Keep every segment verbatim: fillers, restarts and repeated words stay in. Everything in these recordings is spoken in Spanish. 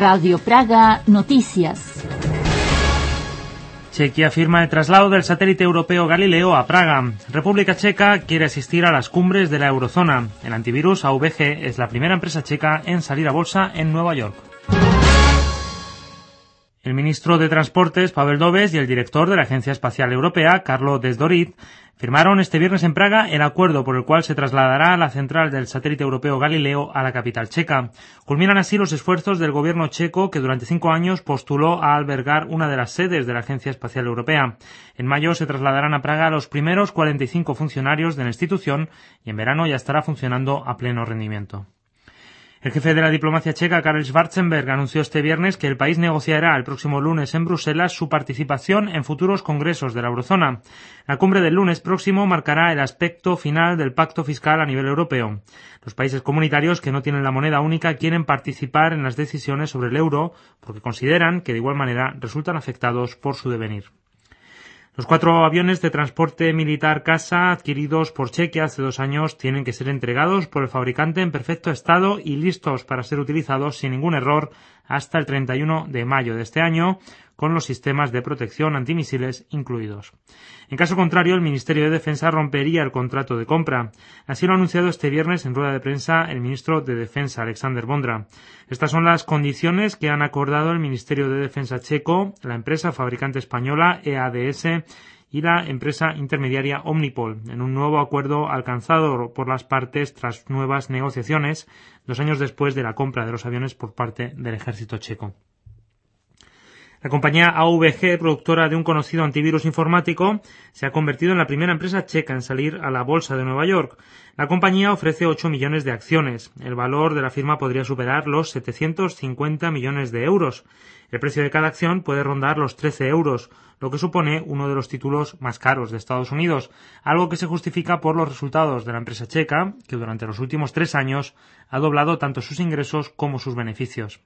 Radio Praga Noticias. Chequia firma el traslado del satélite europeo Galileo a Praga. República Checa quiere asistir a las cumbres de la eurozona. El antivirus A V G es la primera empresa checa en salir a bolsa en Nueva York. El ministro de Transportes, Pavel Dobeš, y el director de la Agencia Espacial Europea, Carlo Desdorit, firmaron este viernes en Praga el acuerdo por el cual se trasladará la central del satélite europeo Galileo a la capital checa. Culminan así los esfuerzos del gobierno checo, que durante cinco años postuló a albergar una de las sedes de la Agencia Espacial Europea. En mayo se trasladarán a Praga los primeros cuarenta y cinco funcionarios de la institución y en verano ya estará funcionando a pleno rendimiento. El jefe de la diplomacia checa, Karel Schwarzenberg, anunció este viernes que el país negociará el próximo lunes en Bruselas su participación en futuros congresos de la eurozona. La cumbre del lunes próximo marcará el aspecto final del pacto fiscal a nivel europeo. Los países comunitarios que no tienen la moneda única quieren participar en las decisiones sobre el euro porque consideran que de igual manera resultan afectados por su devenir. Los cuatro aviones de transporte militar Casa adquiridos por Chequia hace dos años tienen que ser entregados por el fabricante en perfecto estado y listos para ser utilizados sin ningún error hasta el treinta y uno de mayo de este año, con los sistemas de protección antimisiles incluidos. En caso contrario, el Ministerio de Defensa rompería el contrato de compra. Así lo ha anunciado este viernes en rueda de prensa el ministro de Defensa, Alexander Vondra. Estas son las condiciones que han acordado el Ministerio de Defensa checo, la empresa fabricante española E A D S y la empresa intermediaria Omnipol, en un nuevo acuerdo alcanzado por las partes tras nuevas negociaciones, dos años después de la compra de los aviones por parte del ejército checo. La compañía A V G, productora de un conocido antivirus informático, se ha convertido en la primera empresa checa en salir a la bolsa de Nueva York. La compañía ofrece ocho millones de acciones. El valor de la firma podría superar los setecientos cincuenta millones de euros. El precio de cada acción puede rondar los trece euros, lo que supone uno de los títulos más caros de Estados Unidos, algo que se justifica por los resultados de la empresa checa, que durante los últimos tres años ha doblado tanto sus ingresos como sus beneficios.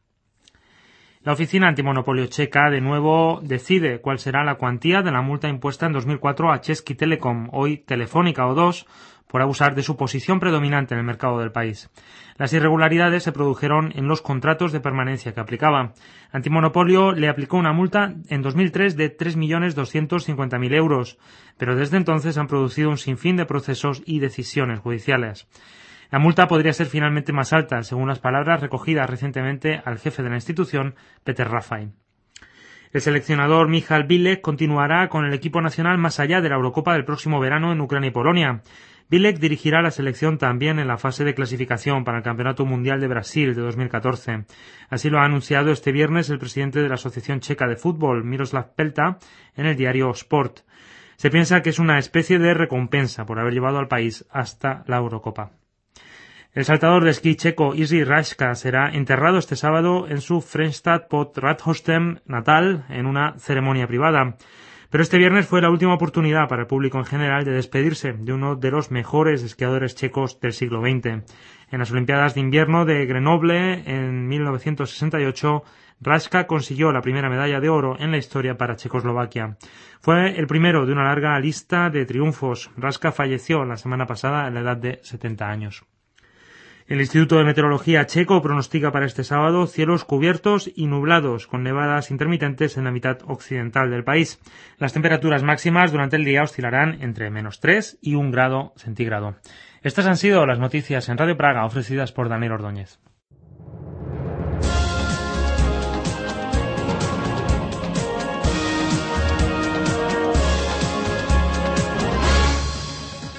La Oficina Antimonopolio checa, de nuevo, decide cuál será la cuantía de la multa impuesta en dos mil cuatro a Český Telecom, hoy Telefónica O dos, por abusar de su posición predominante en el mercado del país. Las irregularidades se produjeron en los contratos de permanencia que aplicaba. Antimonopolio le aplicó una multa en dos mil tres de tres millones doscientos cincuenta mil euros, pero desde entonces han producido un sinfín de procesos y decisiones judiciales. La multa podría ser finalmente más alta, según las palabras recogidas recientemente al jefe de la institución, Peter Rafaj. El seleccionador Michal Bílek continuará con el equipo nacional más allá de la Eurocopa del próximo verano en Ucrania y Polonia. Bílek dirigirá la selección también en la fase de clasificación para el Campeonato Mundial de Brasil de dos mil catorce. Así lo ha anunciado este viernes el presidente de la Asociación Checa de Fútbol, Miroslav Pelta, en el diario Sport. Se piensa que es una especie de recompensa por haber llevado al país hasta la Eurocopa. El saltador de esquí checo Jiří Raška será enterrado este sábado en su Frenstad pod Radhoštěm natal en una ceremonia privada. Pero este viernes fue la última oportunidad para el público en general de despedirse de uno de los mejores esquiadores checos del siglo veinte. En las Olimpiadas de Invierno de Grenoble en mil novecientos sesenta y ocho, Raška consiguió la primera medalla de oro en la historia para Checoslovaquia. Fue el primero de una larga lista de triunfos. Raška falleció la semana pasada a la edad de setenta años. El Instituto de Meteorología checo pronostica para este sábado cielos cubiertos y nublados, con nevadas intermitentes en la mitad occidental del país. Las temperaturas máximas durante el día oscilarán entre menos tres y un grado centígrado. Estas han sido las noticias en Radio Praga ofrecidas por Daniel Ordóñez.